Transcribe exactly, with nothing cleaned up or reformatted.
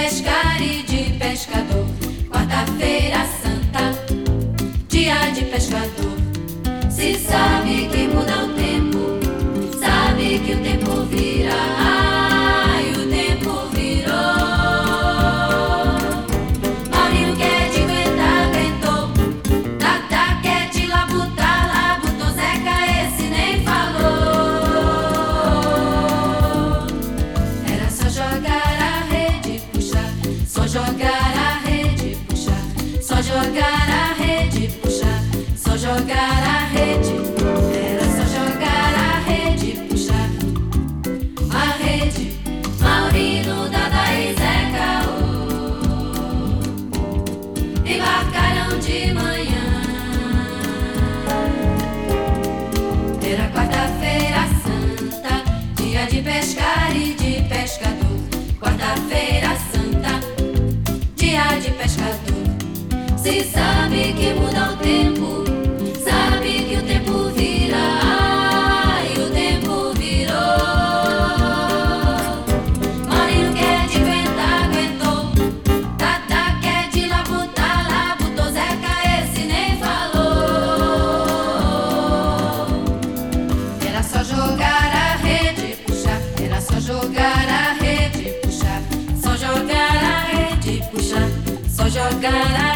pescar e de pescador. Quarta-feira santa, dia de pescador. Se sabe que muda o tempo, sabe que o tempo vira. Ai, o tempo virou. Maurinho quer de aguentar, aguentou. Tata quer de labutar, labutou. Zeca esse nem falou. Era só jogar a rede, puxar. Só jogar a rede, puxar. Só jogar a rede, puxar. Só jogar a rede. Era só jogar a rede, puxar. A rede, Maurinho, Dada e Zeca, oh, embarcaram de manhã. Era quarta-feira santa, dia de pescar e de pescador. Quarta-feira santa, dia de pescador. Se sabe que muda o tempo, sabe que o tempo vira. Ai, o tempo virou. Maurinho quer de aguentar, aguentou. Tata quer de labutar, labutou. Zeca esse nem falou. Era só jogar a rede, puxar. Era só jogar a rede, puxar. Só jogar a rede, puxar. Só jogar a